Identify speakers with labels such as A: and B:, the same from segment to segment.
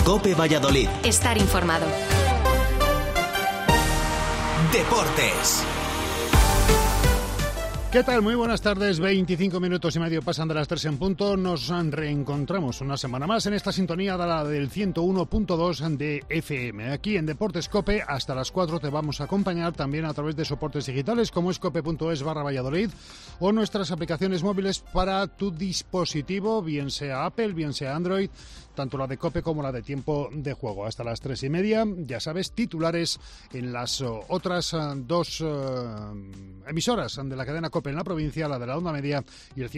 A: COPE Valladolid.
B: Estar informado.
A: Deportes.
C: ¿Qué tal? Muy buenas tardes. 25 minutos y medio pasan de las 3 en punto. Nos reencontramos una semana más en esta sintonía de la del 101.2 de FM. Aquí en Deportes COPE hasta las 4 te vamos a acompañar también a través de soportes digitales como es cope.es/Valladolid o nuestras aplicaciones móviles para tu dispositivo, bien sea Apple, bien sea Android, tanto la de COPE como la de Tiempo de Juego. Hasta las 3:30, ya sabes, titulares en las otras dos emisoras de la cadena COPE en la provincia, la de la onda media y el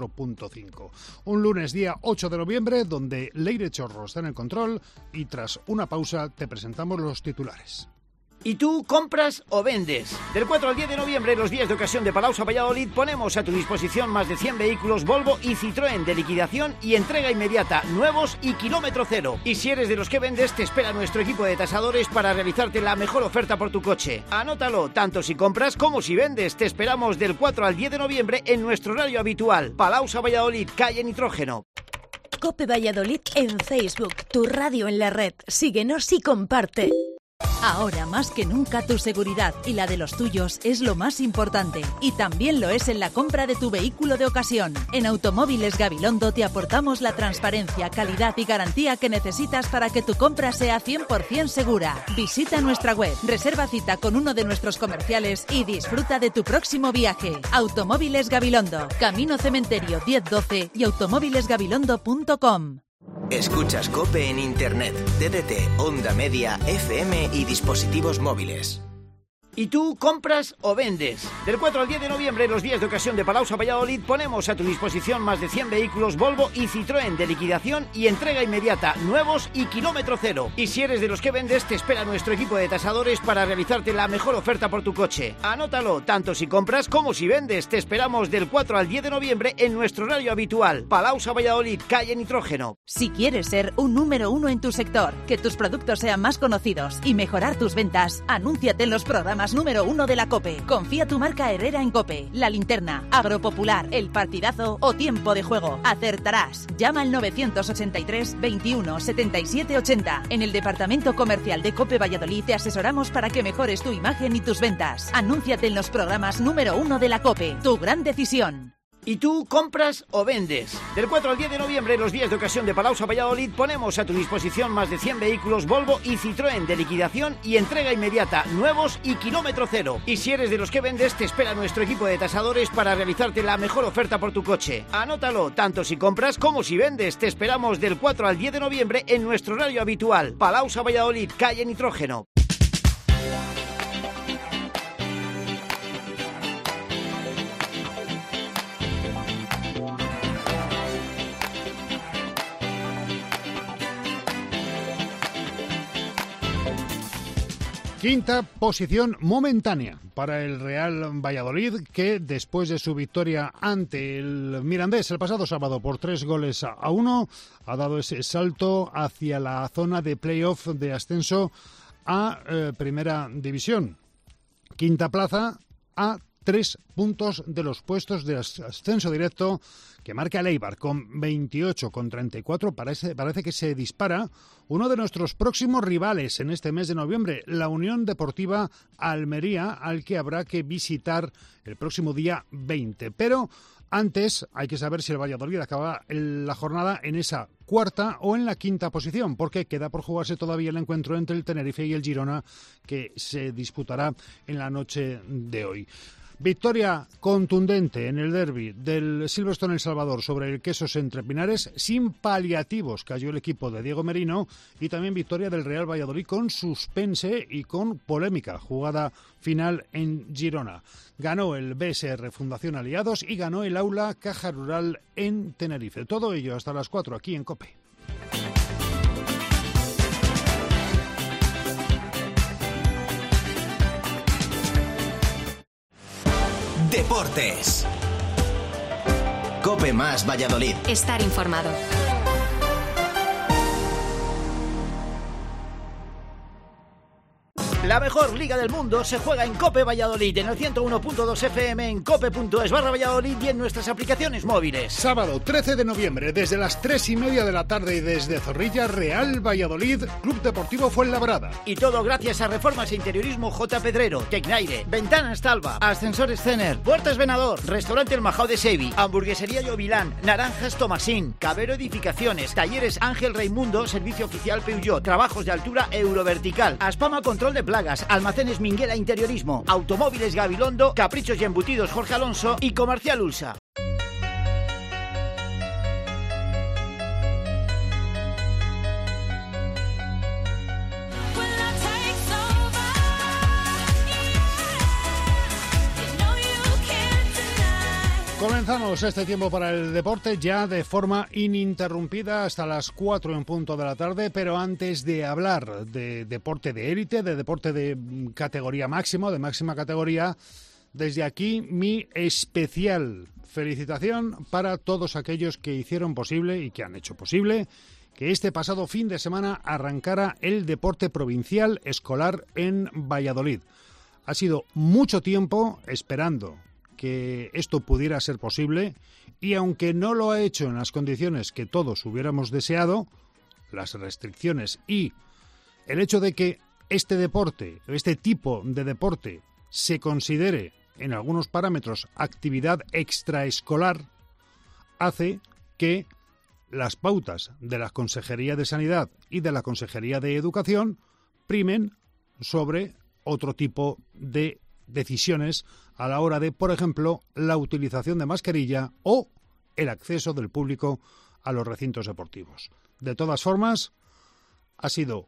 C: 104.5. Un lunes, día 8 de noviembre, donde Leire Chorro está en el control y tras una pausa te presentamos los titulares.
D: ¿Y tú compras o vendes? Del 4 al 10 de noviembre, en los días de ocasión de Palausa Valladolid, ponemos a tu disposición más de 100 vehículos Volvo y Citroën de liquidación y entrega inmediata, nuevos y kilómetro cero. Y si eres de los que vendes, te espera nuestro equipo de tasadores para realizarte la mejor oferta por tu coche. Anótalo, tanto si compras como si vendes. Te esperamos del 4 al 10 de noviembre en nuestro horario habitual. Palausa Valladolid, calle Nitrógeno.
E: COPE Valladolid en Facebook, tu radio en la red. Síguenos y comparte. Ahora más que nunca tu seguridad y la de los tuyos es lo más importante y también lo es en la compra de tu vehículo de ocasión. En Automóviles Gabilondo te aportamos la transparencia, calidad y garantía que necesitas para que tu compra sea 100% segura. Visita nuestra web, reserva cita con uno de nuestros comerciales y disfruta de tu próximo viaje. Automóviles Gabilondo, Camino Cementerio 1012 y automóvilesgabilondo.com.
A: Escuchas COPE en Internet, DDT, onda media, FM y dispositivos móviles.
D: ¿Y tú compras o vendes? Del 4 al 10 de noviembre, en los días de ocasión de Palausa Valladolid, ponemos a tu disposición más de 100 vehículos Volvo y Citroën de liquidación y entrega inmediata, nuevos y kilómetro cero. Y si eres de los que vendes, te espera nuestro equipo de tasadores para realizarte la mejor oferta por tu coche. Anótalo, tanto si compras como si vendes. Te esperamos del 4 al 10 de noviembre en nuestro horario habitual. Palausa Valladolid, calle Nitrógeno.
E: Si quieres ser un número uno en tu sector, que tus productos sean más conocidos y mejorar tus ventas, anúnciate en los programas número 1 de la COPE. Confía tu marca Herrera en COPE, La Linterna, Agropopular, El Partidazo o Tiempo de Juego. Acertarás. Llama al 983 21 77 80. En el departamento comercial de COPE Valladolid te asesoramos para que mejores tu imagen y tus ventas. Anúnciate en los programas número 1 de la COPE. Tu gran decisión.
D: ¿Y tú compras o vendes? Del 4 al 10 de noviembre, en los días de ocasión de Palausa Valladolid, ponemos a tu disposición más de 100 vehículos Volvo y Citroën de liquidación y entrega inmediata, nuevos y kilómetro cero. Y si eres de los que vendes, te espera nuestro equipo de tasadores para realizarte la mejor oferta por tu coche. Anótalo, tanto si compras como si vendes. Te esperamos del 4 al 10 de noviembre en nuestro horario habitual. Palausa Valladolid, calle Nitrógeno.
C: Quinta posición momentánea para el Real Valladolid, que después de su victoria ante el Mirandés el pasado sábado por 3-1, ha dado ese salto hacia la zona de playoff de ascenso a Primera División. Quinta plaza a 3 puntos de los puestos de ascenso directo que marca el Eibar con 28, con 34. Parece que se dispara uno de nuestros próximos rivales en este mes de noviembre, la Unión Deportiva Almería, al que habrá que visitar el próximo día 20. Pero antes hay que saber si el Valladolid acaba la jornada en esa cuarta o en la quinta posición, porque queda por jugarse todavía el encuentro entre el Tenerife y el Girona, que se disputará en la noche de hoy. Victoria contundente en el derbi del Silverstone El Salvador sobre el Quesos Entre Pinares, sin paliativos cayó el equipo de Diego Merino, y también victoria del Real Valladolid con suspense y con polémica, jugada final en Girona. Ganó el BSR Fundación Aliados y ganó el Aula Caja Rural en Tenerife. Todo ello hasta las 4 aquí en COPE.
A: Deportes. COPE más Valladolid.
B: Estar informado.
D: La mejor liga del mundo se juega en COPE Valladolid, en el 101.2 FM, en cope.es/Valladolid y en nuestras aplicaciones móviles.
C: Sábado 13 de noviembre, desde las 3:30 de la tarde y desde Zorrilla, Real Valladolid, Club Deportivo Fuenlabrada.
D: Y todo gracias a Reformas e Interiorismo J. Pedrero, Tecnaire, Ventanas Talva, Ascensores Cener, Puertas Venador, Restaurante El Majao de Sevi, Hamburguesería Llovilán, Naranjas Tomasín, Cabero Edificaciones, Talleres Ángel Raimundo, Servicio Oficial Peugeot, Trabajos de Altura Eurovertical, Aspama Control de Plagas, Almacenes Minguela Interiorismo, Automóviles Gabilondo, Caprichos y Embutidos Jorge Alonso y Comercial Ulsa.
C: Comenzamos este tiempo para el deporte ya de forma ininterrumpida hasta las 4 en punto de la tarde, pero antes de hablar de deporte de élite, de deporte de categoría máximo, de máxima categoría, desde aquí mi especial felicitación para todos aquellos que hicieron posible y que han hecho posible que este pasado fin de semana arrancara el deporte provincial escolar en Valladolid. Ha sido mucho tiempo esperando que esto pudiera ser posible y aunque no lo ha hecho en las condiciones que todos hubiéramos deseado, las restricciones y el hecho de que este deporte, este tipo de deporte, se considere en algunos parámetros actividad extraescolar, hace que las pautas de la Consejería de Sanidad y de la Consejería de Educación primen sobre otro tipo de decisiones a la hora de, por ejemplo, la utilización de mascarilla o el acceso del público a los recintos deportivos. De todas formas, ha sido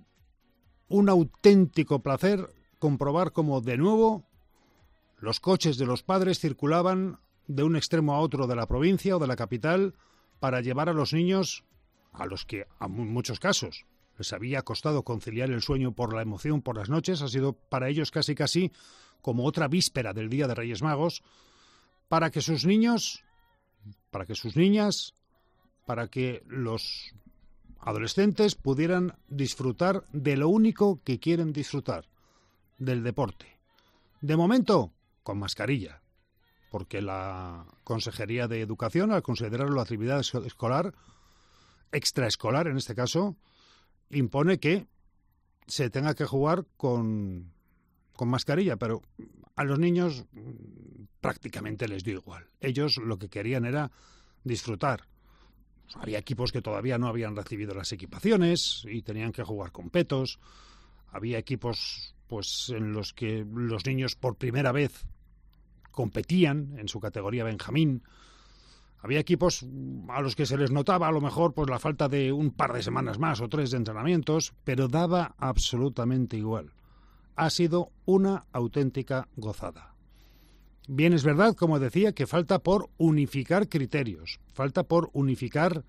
C: un auténtico placer comprobar cómo de nuevo los coches de los padres circulaban de un extremo a otro de la provincia o de la capital para llevar a los niños, a los que en muchos casos les había costado conciliar el sueño por la emoción por las noches, ha sido para ellos casi como otra víspera del Día de Reyes Magos, para que sus niños, para que sus niñas, para que los adolescentes pudieran disfrutar de lo único que quieren disfrutar, del deporte. De momento, con mascarilla, porque la Consejería de Educación, al considerarlo actividad escolar, extraescolar en este caso, impone que se tenga que jugar con mascarilla, pero a los niños prácticamente les dio igual. Ellos lo que querían era disfrutar. Había equipos que todavía no habían recibido las equipaciones y tenían que jugar con petos. Había equipos en los que los niños por primera vez competían en su categoría Benjamín. Había equipos a los que se les notaba a lo mejor la falta de un par de semanas más o 3 de entrenamientos, pero daba absolutamente igual. Ha sido una auténtica gozada. Bien, es verdad, como decía, que falta por unificar criterios, falta por unificar,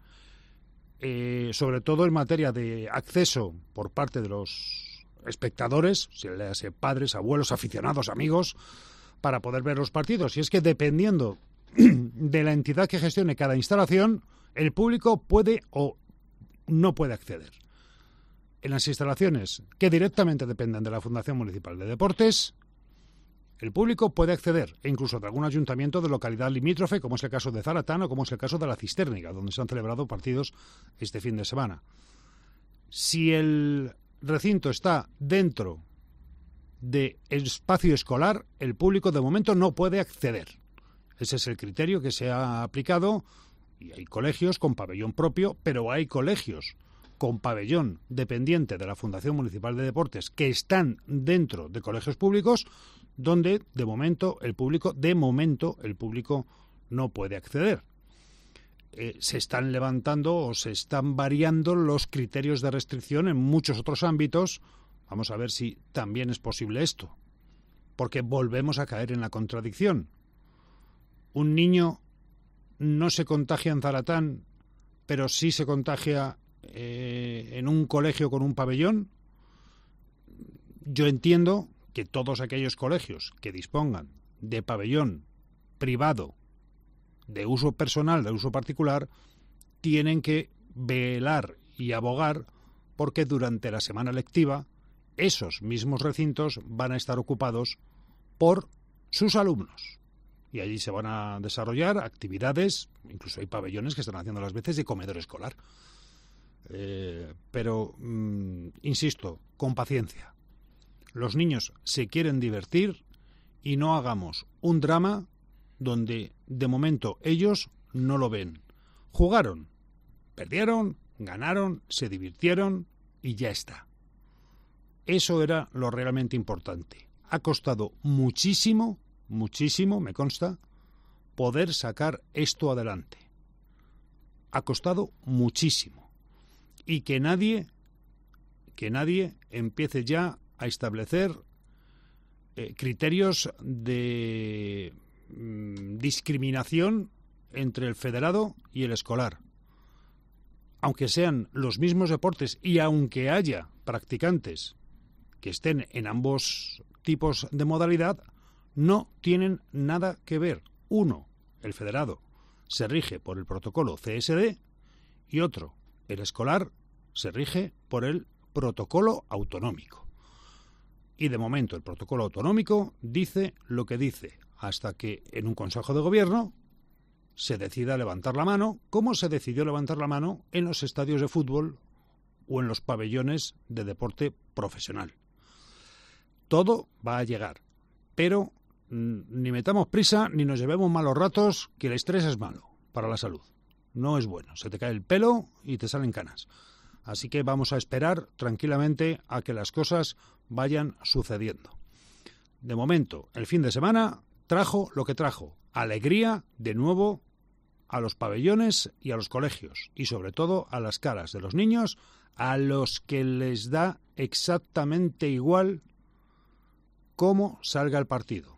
C: sobre todo en materia de acceso por parte de los espectadores, si le hace padres, abuelos, aficionados, amigos, para poder ver los partidos. Y es que dependiendo de la entidad que gestione cada instalación, el público puede o no puede acceder. En las instalaciones que directamente dependen de la Fundación Municipal de Deportes, el público puede acceder, e incluso de algún ayuntamiento de localidad limítrofe, como es el caso de Zaratán o como es el caso de la Cistérniga, donde se han celebrado partidos este fin de semana. Si el recinto está dentro del espacio escolar, el público de momento no puede acceder. Ese es el criterio que se ha aplicado y hay colegios con pabellón propio, pero hay colegios con pabellón dependiente de la Fundación Municipal de Deportes que están dentro de colegios públicos donde de momento el público no puede acceder. Se están levantando o se están variando los criterios de restricción en muchos otros ámbitos. Vamos a ver si también es posible esto, porque volvemos a caer en la contradicción. Un niño no se contagia en Zaratán, pero sí se contagia en un colegio con un pabellón. Yo entiendo que todos aquellos colegios que dispongan de pabellón privado de uso personal, de uso particular, tienen que velar y abogar porque durante la semana lectiva esos mismos recintos van a estar ocupados por sus alumnos. Y allí se van a desarrollar actividades, incluso hay pabellones que están haciendo las veces de comedor escolar. Pero, insisto, con paciencia. Los niños se quieren divertir y no hagamos un drama donde, de momento, ellos no lo ven. Jugaron, perdieron, ganaron, se divirtieron y ya está. Eso era lo realmente importante. Ha costado muchísimo, me consta, poder sacar esto adelante. Ha costado muchísimo. Y que nadie empiece ya a establecer criterios de discriminación entre el federado y el escolar. Aunque sean los mismos deportes y aunque haya practicantes que estén en ambos tipos de modalidad, no tienen nada que ver. Uno, el federado, se rige por el protocolo CSD y otro, el escolar, se rige por el protocolo autonómico. Y de momento el protocolo autonómico dice lo que dice, hasta que en un consejo de gobierno se decida levantar la mano, como se decidió levantar la mano en los estadios de fútbol o en los pabellones de deporte profesional. Todo va a llegar, pero ni metamos prisa ni nos llevemos malos ratos, que el estrés es malo para la salud. No es bueno, se te cae el pelo y te salen canas. Así que vamos a esperar tranquilamente a que las cosas vayan sucediendo. De momento, el fin de semana trajo lo que trajo, alegría de nuevo a los pabellones y a los colegios, y sobre todo a las caras de los niños, a los que les da exactamente igual cómo salga el partido.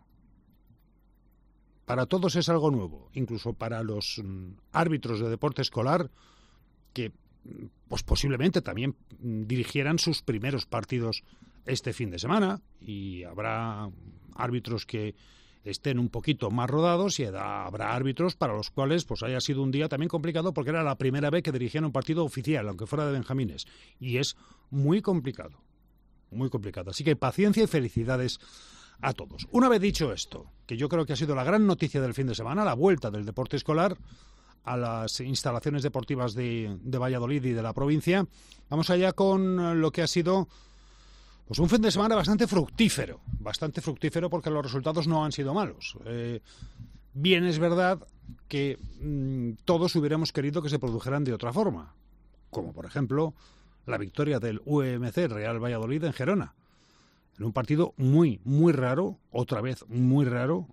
C: Para todos es algo nuevo, incluso para los árbitros de deporte escolar que pues posiblemente también dirigieran sus primeros partidos este fin de semana, y habrá árbitros que estén un poquito más rodados y habrá árbitros para los cuales pues haya sido un día también complicado porque era la primera vez que dirigían un partido oficial, aunque fuera de benjamines, y es muy complicado, muy complicado. Así que paciencia y felicidades a todos. Una vez dicho esto, que yo creo que ha sido la gran noticia del fin de semana, la vuelta del deporte escolar a las instalaciones deportivas de Valladolid y de la provincia, vamos allá con lo que ha sido pues un fin de semana bastante fructífero porque los resultados no han sido malos. Bien es verdad que todos hubiéramos querido que se produjeran de otra forma, como por ejemplo la victoria del UMC Real Valladolid en Gerona, en un partido muy, muy raro, otra vez muy raro.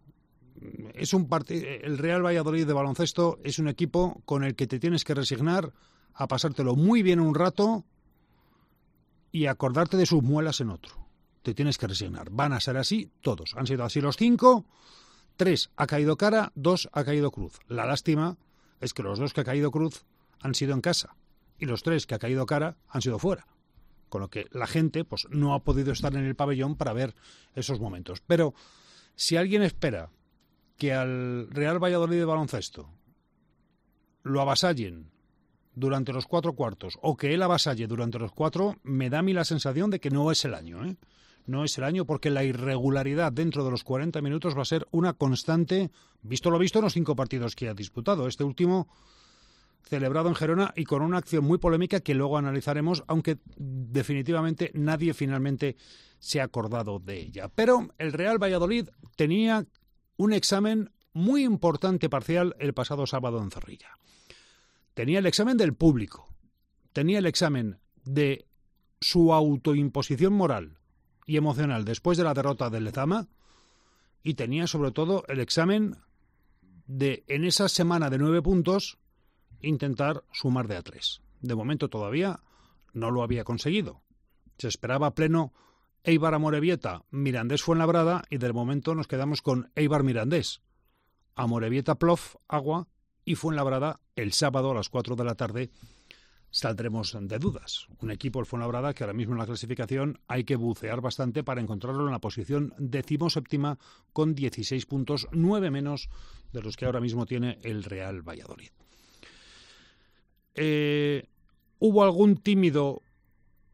C: El Real Valladolid de baloncesto es un equipo con el que te tienes que resignar a pasártelo muy bien un rato y acordarte de sus muelas en otro. Te tienes que resignar. Van a ser así todos. Han sido así los 5, 3 ha caído cara, 2 ha caído cruz. La lástima es que los 2 que ha caído cruz han sido en casa y los 3 que ha caído cara han sido fuera. Con lo que la gente pues no ha podido estar en el pabellón para ver esos momentos. Pero si alguien espera que al Real Valladolid de baloncesto lo avasallen durante los 4 cuartos o que él avasalle durante los 4, me da a mí la sensación de que no es el año, ¿eh? No es el año, porque la irregularidad dentro de los 40 minutos va a ser una constante, visto lo visto en los 5 partidos que ha disputado. Este último celebrado en Gerona y con una acción muy polémica que luego analizaremos, aunque definitivamente nadie finalmente se ha acordado de ella. Pero el Real Valladolid tenía un examen muy importante parcial el pasado sábado en Zorrilla. Tenía el examen del público, tenía el examen de su autoimposición moral y emocional después de la derrota del Lezama, y tenía sobre todo el examen de, en esa semana de 9 puntos, intentar sumar de a 3. De momento todavía no lo había conseguido. Se esperaba pleno Eibar Amorebieta, Mirandés Fuenlabrada, y de momento nos quedamos con Eibar Mirandés, Amorebieta Plof, Agua, y Fuenlabrada el sábado a las 4 de la tarde. Saldremos de dudas. Un equipo, el Fuenlabrada, que ahora mismo en la clasificación hay que bucear bastante para encontrarlo en la posición 17ª con 16 puntos, 9 menos de los que ahora mismo tiene el Real Valladolid. Hubo algún tímido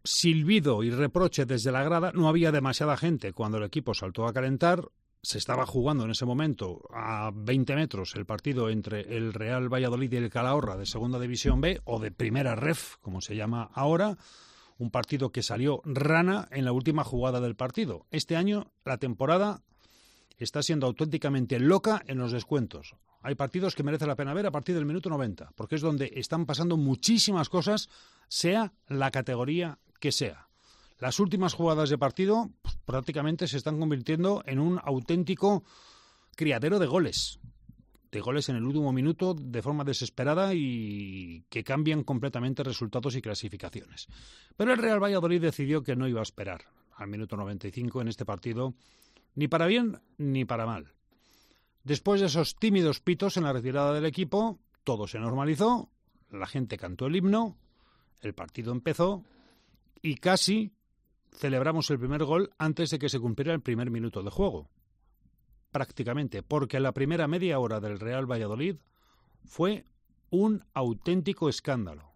C: silbido y reproche desde la grada. No había demasiada gente cuando el equipo saltó a calentar. Se estaba jugando en ese momento a 20 metros el partido entre el Real Valladolid y el Calahorra de Segunda División B, o de Primera Ref, como se llama ahora. Un partido que salió rana en la última jugada del partido. Este año la temporada está siendo auténticamente loca en los descuentos. Hay partidos que merece la pena ver a partir del minuto 90, porque es donde están pasando muchísimas cosas, sea la categoría que sea. Las últimas jugadas de partido pues, prácticamente se están convirtiendo en un auténtico criadero de goles en el último minuto de forma desesperada y que cambian completamente resultados y clasificaciones. Pero el Real Valladolid decidió que no iba a esperar al minuto 95 en este partido, ni para bien ni para mal. Después de esos tímidos pitos en la retirada del equipo, todo se normalizó, la gente cantó el himno, el partido empezó y casi celebramos el primer gol antes de que se cumpliera el primer minuto de juego. Prácticamente, porque la primera media hora del Real Valladolid fue un auténtico escándalo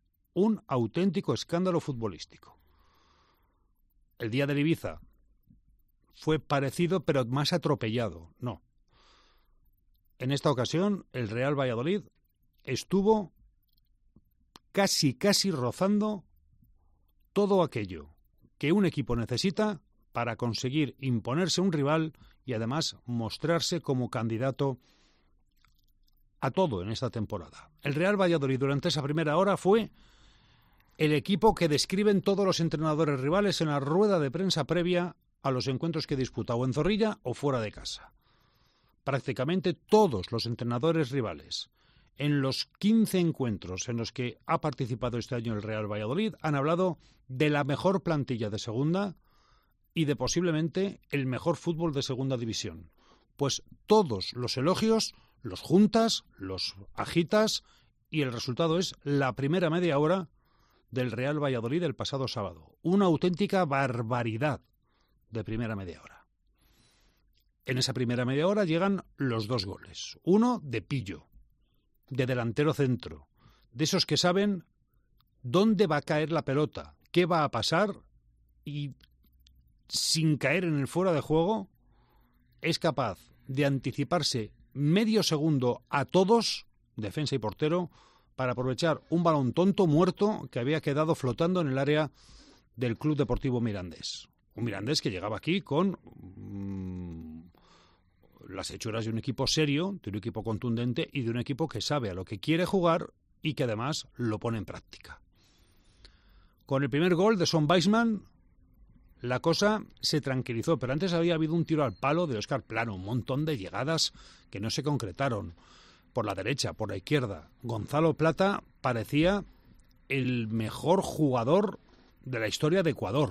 C: futbolístico. El día del Ibiza fue parecido, pero más atropellado. No. En esta ocasión, el Real Valladolid estuvo casi rozando todo aquello que un equipo necesita para conseguir imponerse a un rival y además mostrarse como candidato a todo en esta temporada. El Real Valladolid durante esa primera hora fue el equipo que describen todos los entrenadores rivales en la rueda de prensa previa a los encuentros que disputa o en Zorrilla o fuera de casa. Prácticamente todos los entrenadores rivales en los 15 encuentros en los que ha participado este año el Real Valladolid han hablado de la mejor plantilla de segunda y de posiblemente el mejor fútbol de segunda división. Pues todos los elogios los juntas, los agitas y el resultado es la primera media hora del Real Valladolid el pasado sábado. Una auténtica barbaridad de primera media hora. En esa primera media hora llegan los dos goles. Uno de Pillo, de delantero centro, de esos que saben dónde va a caer la pelota, qué va a pasar y sin caer en el fuera de juego es capaz de anticiparse medio segundo a todos, defensa y portero, para aprovechar un balón tonto muerto que había quedado flotando en el área del Club Deportivo Mirandés. Un Mirandés que llegaba aquí con las hechuras de un equipo serio, de un equipo contundente y de un equipo que sabe a lo que quiere jugar y que además lo pone en práctica. Con el primer gol de Son Weissman, la cosa se tranquilizó, pero antes había habido un tiro al palo de Óscar Plano, un montón de llegadas que no se concretaron, por la derecha, por la izquierda. Gonzalo Plata parecía el mejor jugador de la historia de Ecuador.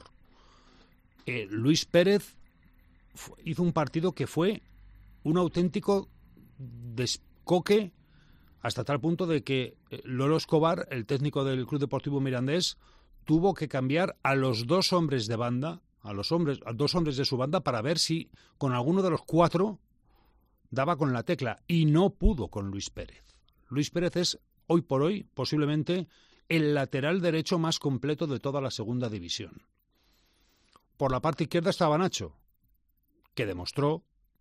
C: Luis Pérez hizo un partido que fue un auténtico descoque hasta tal punto de que Lolo Escobar, el técnico del Club Deportivo Mirandés, tuvo que cambiar a los dos hombres de banda, a dos hombres de su banda para ver si con alguno de los cuatro daba con la tecla y no pudo con Luis Pérez. Luis Pérez es hoy por hoy posiblemente el lateral derecho más completo de toda la segunda división. Por la parte izquierda estaba Nacho, que demostró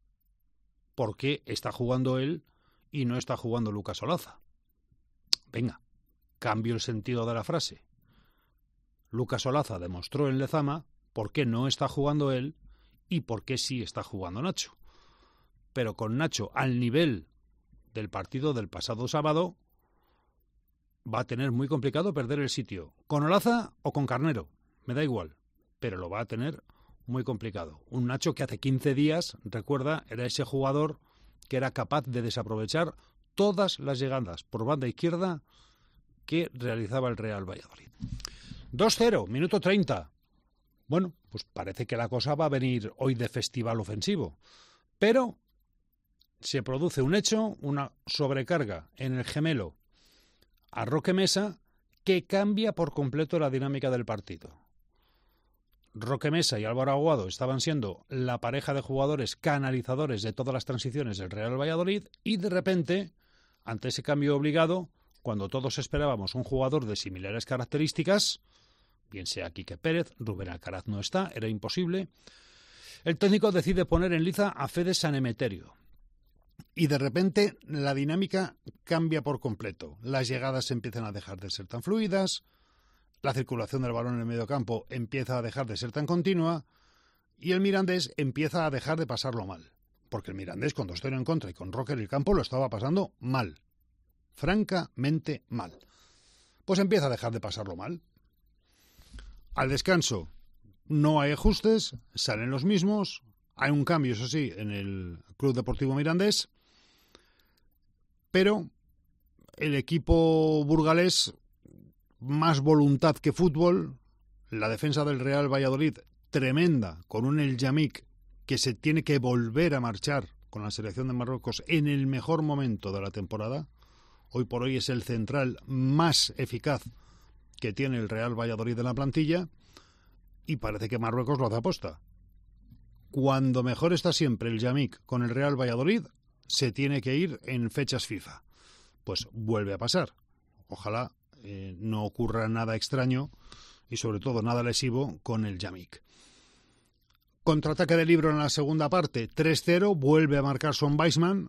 C: por qué está jugando él y no está jugando Lucas Olaza. Venga, cambio el sentido de la frase. Lucas Olaza demostró en Lezama por qué no está jugando él y por qué sí está jugando Nacho. Pero con Nacho al nivel del partido del pasado sábado va a tener muy complicado perder el sitio. Con Olaza o con Carnero, me da igual, pero lo va a tener muy complicado. Un Nacho que hace 15 días, recuerda, era ese jugador que era capaz de desaprovechar todas las llegadas por banda izquierda que realizaba el Real Valladolid. 2-0, minuto 30. Bueno, pues parece que la cosa va a venir hoy de festival ofensivo, pero se produce un hecho, una sobrecarga en el gemelo a Roque Mesa que cambia por completo la dinámica del partido. Roque Mesa y Álvaro Aguado estaban siendo la pareja de jugadores canalizadores de todas las transiciones del Real Valladolid y de repente, ante ese cambio obligado, cuando todos esperábamos un jugador de similares características, bien sea Quique Pérez, Rubén Alcaraz no está, era imposible. El técnico decide poner en liza a Fede San Emeterio. Y de repente la dinámica cambia por completo. Las llegadas empiezan a dejar de ser tan fluidas, la circulación del balón en el mediocampo empieza a dejar de ser tan continua y el Mirandés empieza a dejar de pasarlo mal. Porque el Mirandés con 2-0 en contra y con Roque en el campo lo estaba pasando mal. Francamente mal. Pues empieza a dejar de pasarlo mal. Al descanso no hay ajustes, salen los mismos, hay un cambio, eso sí, en el Club Deportivo Mirandés, pero el equipo burgalés, más voluntad que fútbol, la defensa del Real Valladolid tremenda, con un El Yamik que se tiene que volver a marchar con la selección de Marruecos en el mejor momento de la temporada. Hoy por hoy es el central más eficaz que tiene el Real Valladolid en la plantilla y parece que Marruecos lo hace aposta. Cuando mejor está siempre el Yamik con el Real Valladolid, se tiene que ir en fechas FIFA. Pues vuelve a pasar. Ojalá no ocurra nada extraño y sobre todo nada lesivo con el Yamik. Contraataque de Libro en la segunda parte, 3-0, vuelve a marcar Son Weissman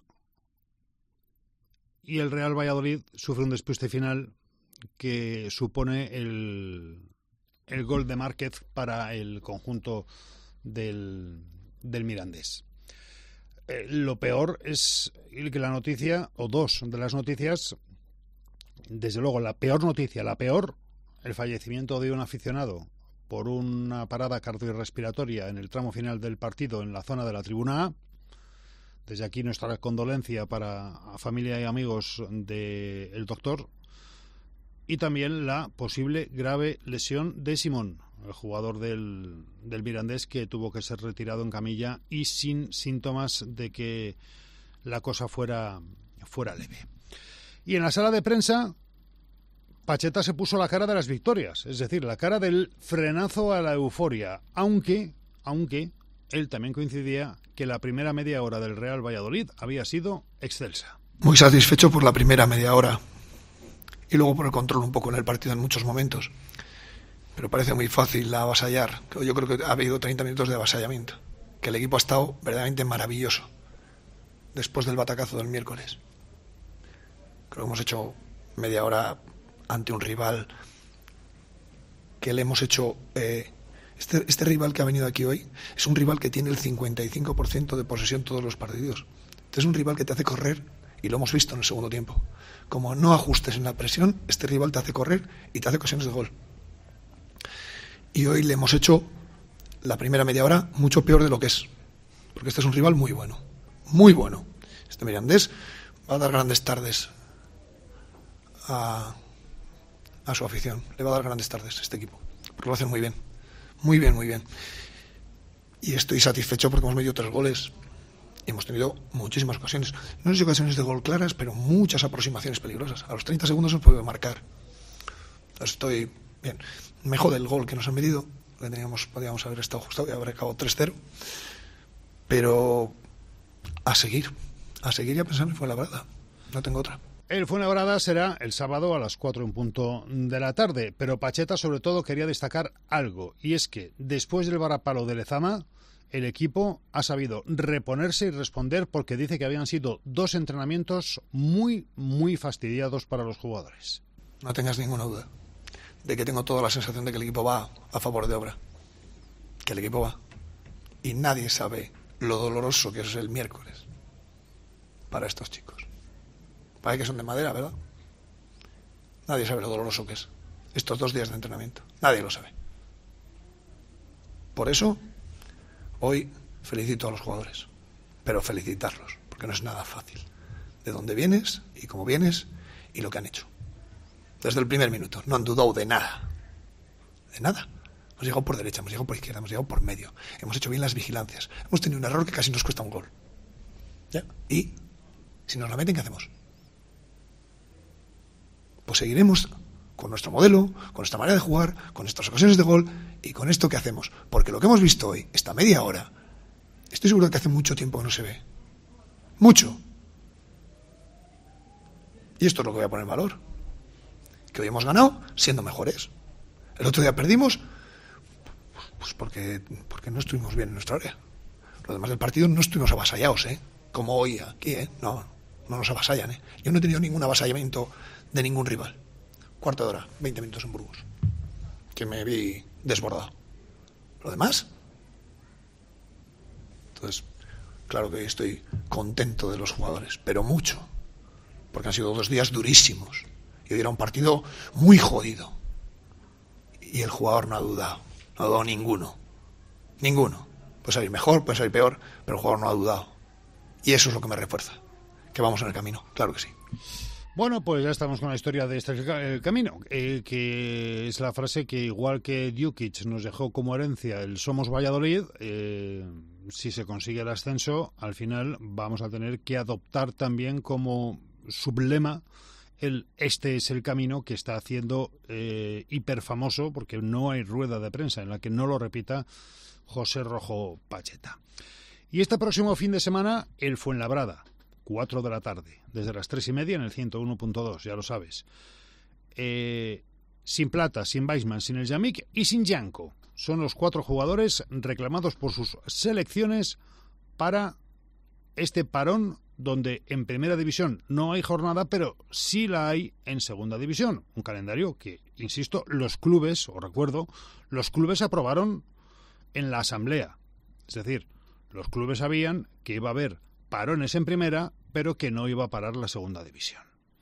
C: y el Real Valladolid sufre un despiste final que supone el gol de Márquez para el conjunto del Mirandés. Lo peor es que la noticia, o dos de las noticias, desde luego la peor noticia, el fallecimiento de un aficionado por una parada cardiorrespiratoria en el tramo final del partido en la zona de la tribuna A. Desde aquí nuestra condolencia para familia y amigos del doctor. Y también la posible grave lesión de Simón, el jugador del Mirandés, que tuvo que ser retirado en camilla y sin síntomas de que la cosa fuera leve. Y en la sala de prensa, Pacheta se puso la cara de las victorias, es decir, la cara del frenazo a la euforia, aunque él también coincidía que la primera media hora del Real Valladolid había sido excelsa.
B: Muy satisfecho por la primera media hora y luego por el control un poco en el partido en muchos momentos. Pero parece muy fácil avasallar. Yo creo que ha habido 30 minutos de avasallamiento, que el equipo ha estado verdaderamente maravilloso después del batacazo del miércoles. Creo que hemos hecho media hora ante un rival que le hemos hecho... Este rival que ha venido aquí hoy es un rival que tiene el 55% de posesión todos los partidos. Es un rival que te hace correr, y lo hemos visto en el segundo tiempo. Como no ajustes en la presión, este rival te hace correr y te hace ocasiones de gol. Y hoy le hemos hecho la primera media hora mucho peor de lo que es. Porque este es un rival muy bueno. Muy bueno. Este Mirandés va a dar grandes tardes a su afición. Le va a dar grandes tardes este equipo. Porque lo hacen muy bien. Muy bien, muy bien. Y estoy satisfecho porque hemos metido 3 goles. Y hemos tenido muchísimas ocasiones. No sé si ocasiones de gol claras, pero muchas aproximaciones peligrosas. A los 30 segundos hemos podido marcar. Entonces estoy bien. Me jode el gol que nos han metido. Podíamos haber estado ajustado y haber acabado 3-0. Pero a seguir y a pensar en Fuenlabrada. No tengo otra.
C: El Fuenlabrada será el sábado a las 4 en punto de la tarde, pero Pacheta sobre todo quería destacar algo, y es que después del varapalo de Lezama, el equipo ha sabido reponerse y responder porque dice que habían sido 2 entrenamientos muy, muy fastidiados para los jugadores.
B: No tengas ninguna duda de que tengo toda la sensación de que el equipo va a favor de obra. Que el equipo va. Y nadie sabe lo doloroso que es el miércoles para estos chicos. Parece que son de madera, ¿verdad? Nadie sabe lo doloroso que es estos 2 días de entrenamiento. Nadie lo sabe. Por eso, hoy felicito a los jugadores. Pero felicitarlos, porque no es nada fácil. De dónde vienes y cómo vienes y lo que han hecho. Desde el primer minuto. No han dudado de nada. De nada. Hemos llegado por derecha, hemos llegado por izquierda, hemos llegado por medio. Hemos hecho bien las vigilancias. Hemos tenido un error que casi nos cuesta un gol. ¿Ya? Y si nos la meten, ¿qué hacemos? Pues seguiremos con nuestro modelo, con nuestra manera de jugar, con nuestras ocasiones de gol y con esto que hacemos. Porque lo que hemos visto hoy, esta media hora, estoy seguro de que hace mucho tiempo que no se ve. Mucho. Y esto es lo que voy a poner en valor. Que hoy hemos ganado siendo mejores. El otro día perdimos pues porque no estuvimos bien en nuestra área. Lo demás del partido no estuvimos avasallados, como hoy aquí, no nos avasallan. Yo no he tenido ningún avasallamiento de ningún rival. Cuarto de hora, 20 minutos en Burgos, que me vi desbordado. Lo demás, entonces, claro que estoy contento de los jugadores, pero mucho, porque han sido 2 días durísimos y hoy era un partido muy jodido y el jugador no ha dudado ninguno. Puede salir mejor, puede salir peor, pero el jugador no ha dudado y eso es lo que me refuerza, que vamos en el camino, claro que sí.
C: Bueno, pues ya estamos con la historia de este camino, que es la frase que, igual que Djukic nos dejó como herencia el Somos Valladolid, si se consigue el ascenso, al final vamos a tener que adoptar también como sublema este es el camino, que está haciendo hiperfamoso, porque no hay rueda de prensa en la que no lo repita José Rojo Pacheta. Y este próximo fin de semana, el Fuenlabrada. 4 de la tarde, desde las 3:30 en el 101.2, ya lo sabes. Sin Plata, sin Weissman, sin el Yamik y sin Janko. Son los 4 jugadores reclamados por sus selecciones para este parón, donde en primera división no hay jornada, pero sí la hay en segunda división. Un calendario que, insisto, los clubes aprobaron en la asamblea. Es decir, los clubes sabían que iba a haber parones en primera, pero que no iba a parar la segunda división.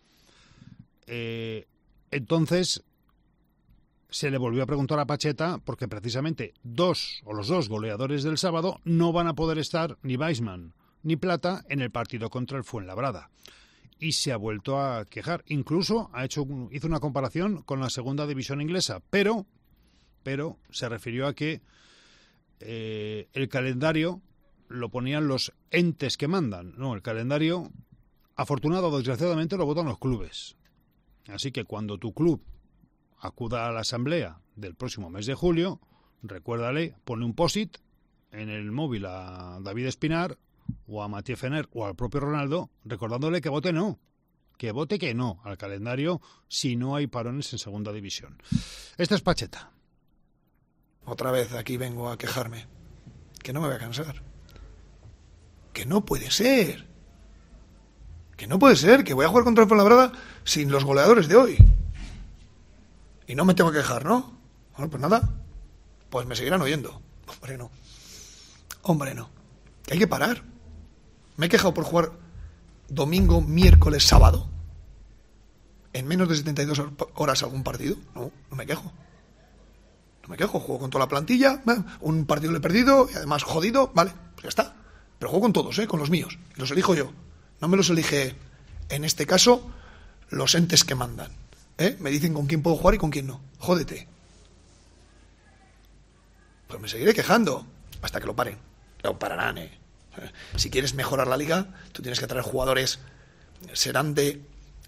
C: Entonces se le volvió a preguntar a Pacheta, porque precisamente los dos goleadores del sábado no van a poder estar, ni Weissman ni Plata, en el partido contra el Fuenlabrada. Y se ha vuelto a quejar. Incluso hizo una comparación con la segunda división inglesa, pero se refirió a que el calendario lo ponían los entes que mandan. No, el calendario, afortunado o desgraciadamente, lo votan los clubes. Así que cuando tu club acuda a la asamblea del próximo mes de julio, recuérdale, pone un post-it en el móvil a David Espinar o a Mathieu Fener o al propio Ronaldo, recordándole que vote que no al calendario si no hay parones en segunda división. Esta es Pacheta.
B: Otra vez aquí vengo a quejarme, que no me voy a cansar. Que no puede ser, que voy a jugar contra el Fuenlabrada sin los goleadores de hoy. Y no me tengo que quejar, ¿no? Bueno, pues nada, pues me seguirán oyendo. Hombre, no. Que hay que parar. Me he quejado por jugar domingo, miércoles, sábado, en menos de 72 horas algún partido. No me quejo. Juego con toda la plantilla, un partido lo he perdido y además jodido, vale, pues ya está. Pero juego con todos, con los míos. Los elijo yo. No me los elige, en este caso, los entes que mandan. Me dicen con quién puedo jugar y con quién no. Jódete. Pues me seguiré quejando hasta que lo paren. Lo pararán, Si quieres mejorar la liga, tú tienes que traer jugadores. Serán de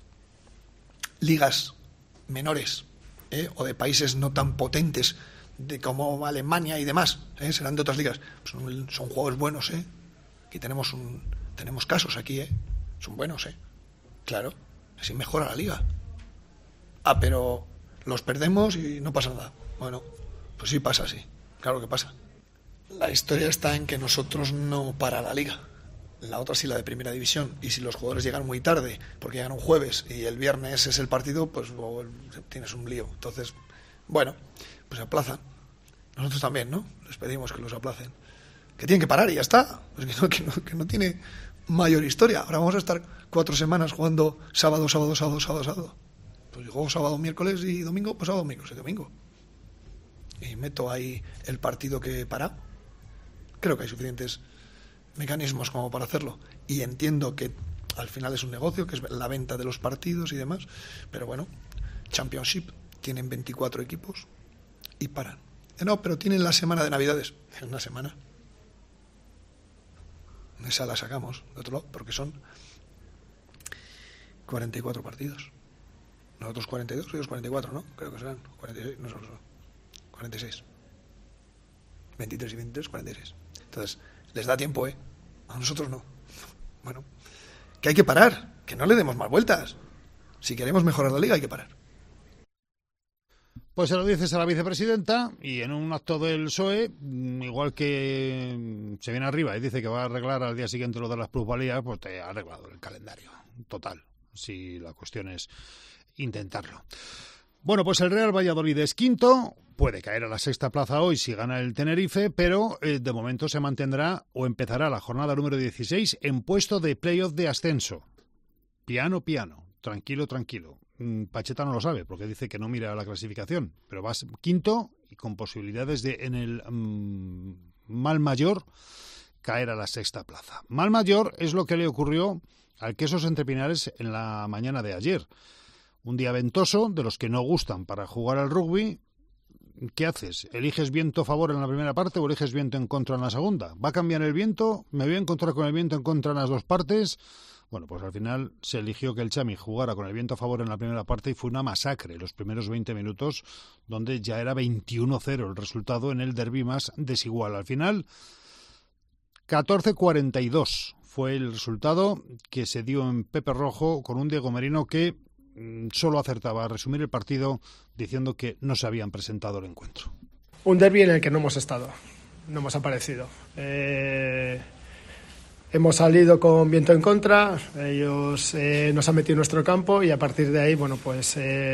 B: ligas menores, o de países no tan potentes de como Alemania y demás, serán de otras ligas. Son jugadores buenos, Aquí tenemos casos aquí, son buenos, claro, así mejora la liga. Pero los perdemos y no pasa nada. Bueno, pues sí pasa, sí, claro que pasa. La historia está en que nosotros no para la liga. La otra sí, la de primera división. Y si los jugadores llegan muy tarde, porque llegan un jueves y el viernes es el partido, pues tienes un lío. Entonces, bueno, pues se aplazan. Nosotros también, ¿no? Les pedimos que los aplacen. Que tienen que parar y ya está. Pues que no tiene mayor historia. Ahora vamos a estar 4 semanas jugando sábado. Pues yo juego sábado, miércoles y domingo, pues sábado, miércoles y domingo. Y meto ahí el partido que para. Creo que hay suficientes mecanismos como para hacerlo. Y entiendo que al final es un negocio, que es la venta de los partidos y demás. Pero bueno, Championship tienen 24 equipos y paran. No, pero tienen la semana de Navidades. En una semana. Esa la sacamos de otro lado, porque son 44 partidos. Nosotros 42, ellos 44, ¿no? Creo que serán 46, no son 46. 23 y 23, 46. Entonces, les da tiempo, A nosotros no. Bueno, que hay que parar, que no le demos más vueltas. Si queremos mejorar la liga hay que parar.
C: Pues se lo dices a la vicepresidenta y en un acto del PSOE, igual que se viene arriba y dice que va a arreglar al día siguiente lo de las plusvalías, pues te ha arreglado el calendario total, si la cuestión es intentarlo. Bueno, pues el Real Valladolid es quinto, puede caer a la sexta plaza hoy si gana el Tenerife, pero de momento se mantendrá o empezará la jornada número 16 en puesto de playoff de ascenso. Piano, tranquilo. Pacheta no lo sabe porque dice que no mira la clasificación, pero vas quinto y con posibilidades de, en el mal mayor, caer a la sexta plaza. Mal mayor es lo que le ocurrió al Quesos Entre Pinares en la mañana de ayer. Un día ventoso, de los que no gustan para jugar al rugby. ¿Qué haces? ¿Eliges viento a favor en la primera parte o eliges viento en contra en la segunda? ¿Va a cambiar el viento? ¿Me voy a encontrar con el viento en contra en las dos partes? Bueno, pues al final se eligió que el Chami jugara con el viento a favor en la primera parte y fue una masacre los primeros 20 minutos, donde ya era 21-0 el resultado en el derbi más desigual. Al final, 14-42 fue el resultado que se dio en Pepe Rojo con un Diego Merino que solo acertaba a resumir el partido diciendo que no se habían presentado al encuentro.
F: Un derbi en el que no hemos estado, no hemos aparecido. Hemos salido con viento en contra, ellos nos han metido en nuestro campo y a partir de ahí, bueno, pues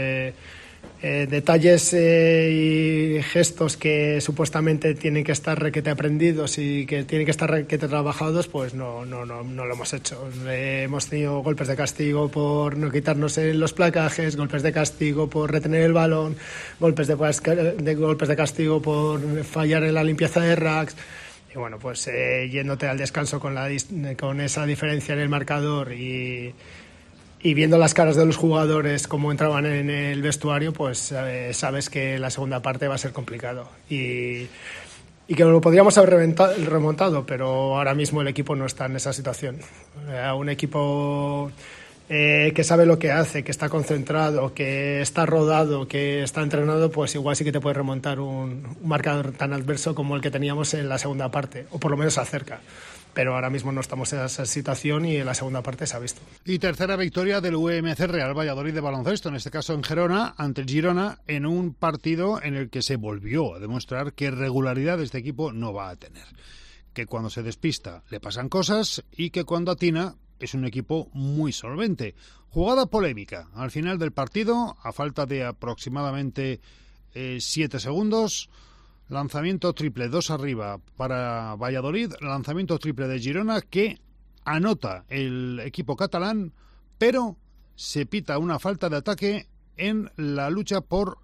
F: detalles y gestos que supuestamente tienen que estar requete aprendidos y que tienen que estar requete trabajados, pues no lo hemos hecho. Hemos tenido golpes de castigo por no quitarnos los placajes, golpes de castigo por retener el balón, golpes de castigo por fallar en la limpieza de racks. Y bueno, pues yéndote al descanso con esa diferencia en el marcador y viendo las caras de los jugadores cómo entraban en el vestuario, pues sabes que la segunda parte va a ser complicado. Y que lo podríamos haber remontado, pero ahora mismo el equipo no está en esa situación. Un equipo que sabe lo que hace, que está concentrado, que está rodado, que está entrenado, pues igual sí que te puede remontar un marcador tan adverso como el que teníamos en la segunda parte, o por lo menos se acerca. Pero ahora mismo no estamos en esa situación y en la segunda parte se ha visto.
C: Y tercera victoria del UMC Real Valladolid de baloncesto, en este caso en Gerona, ante el Girona, en un partido en el que se volvió a demostrar qué regularidad este equipo no va a tener. Que cuando se despista le pasan cosas y que cuando atina es un equipo muy solvente. Jugada polémica al final del partido, a falta de aproximadamente 7 segundos, lanzamiento triple 2 arriba para Valladolid, lanzamiento triple de Girona que anota el equipo catalán, pero se pita una falta de ataque en la lucha por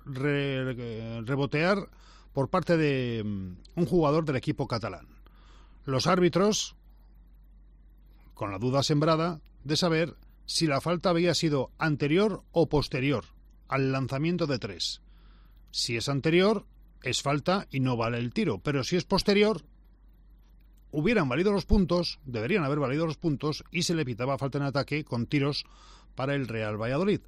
C: rebotear por parte de un jugador del equipo catalán. Los árbitros, con la duda sembrada de saber si la falta había sido anterior o posterior al lanzamiento de 3. Si es anterior, es falta y no vale el tiro, pero si es posterior, hubieran valido los puntos, deberían haber valido los puntos, y se le pitaba falta en ataque con tiros para el Real Valladolid.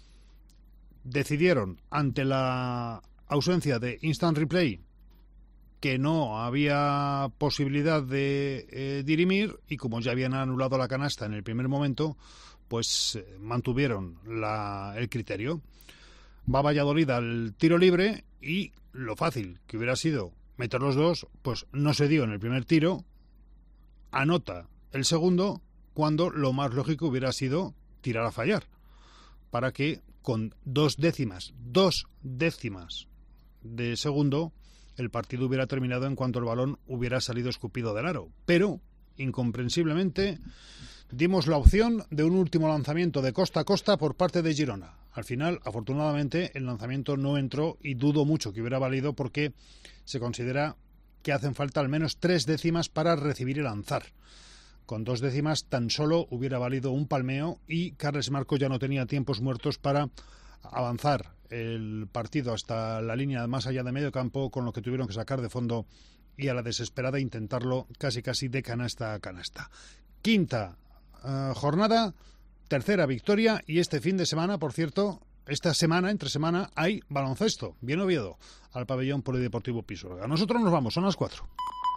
C: Decidieron, ante la ausencia de instant replay, que no había posibilidad de dirimir, y como ya habían anulado la canasta en el primer momento, pues mantuvieron el criterio. Va Valladolid al tiro libre y lo fácil que hubiera sido meter los dos, pues no se dio en el primer tiro, anota el segundo, cuando lo más lógico hubiera sido tirar a fallar, para que con 2 décimas de segundo el partido hubiera terminado en cuanto el balón hubiera salido escupido del aro. Pero, incomprensiblemente, dimos la opción de un último lanzamiento de costa a costa por parte de Girona. Al final, afortunadamente, el lanzamiento no entró y dudo mucho que hubiera valido porque se considera que hacen falta al menos 3 décimas para recibir y lanzar. Con 2 décimas tan solo hubiera valido un palmeo y Carles Marcos ya no tenía tiempos muertos para avanzar el partido hasta la línea más allá de medio campo, con lo que tuvieron que sacar de fondo y a la desesperada intentarlo casi de canasta a canasta. Quinta jornada, tercera victoria, y este fin de semana, por cierto, esta semana, entre semana, hay baloncesto, bien Oviedo, al pabellón polideportivo Pisuerga. Nosotros nos vamos, son las 4.